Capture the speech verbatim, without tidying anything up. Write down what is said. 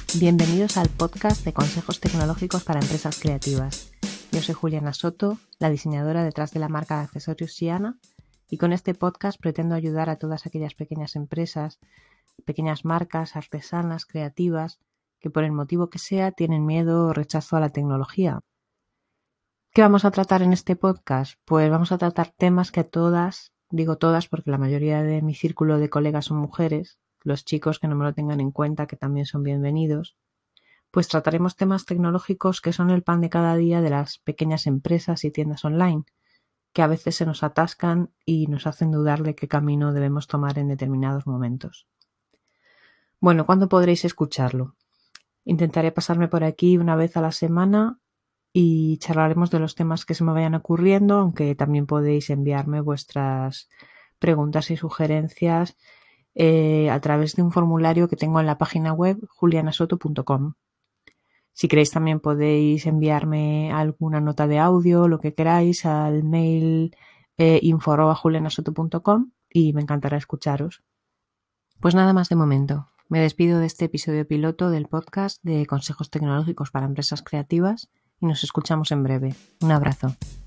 Bienvenidos al podcast de consejos tecnológicos para empresas creativas. Yo soy Juliana Soto, la diseñadora detrás de la marca de accesorios Siana, y con este podcast pretendo ayudar a todas aquellas pequeñas empresas, pequeñas marcas, artesanas, creativas, que por el motivo que sea tienen miedo o rechazo a la tecnología. ¿Qué vamos a tratar en este podcast? Pues vamos a tratar temas que a todas, digo todas porque la mayoría de mi círculo de colegas son mujeres, los chicos que no me lo tengan en cuenta, que también son bienvenidos, pues trataremos temas tecnológicos que son el pan de cada día de las pequeñas empresas y tiendas online, que a veces se nos atascan y nos hacen dudar de qué camino debemos tomar en determinados momentos. Bueno, ¿cuándo podréis escucharlo? Intentaré pasarme por aquí una vez a la semana y charlaremos de los temas que se me vayan ocurriendo, aunque también podéis enviarme vuestras preguntas y sugerencias eh, a través de un formulario que tengo en la página web juliana soto punto com. Si queréis también podéis enviarme alguna nota de audio, lo que queráis, al mail eh, info arroba juliana soto punto com y me encantará escucharos. Pues nada más de momento. Me despido de este episodio piloto del podcast de consejos tecnológicos para empresas creativas y nos escuchamos en breve. Un abrazo.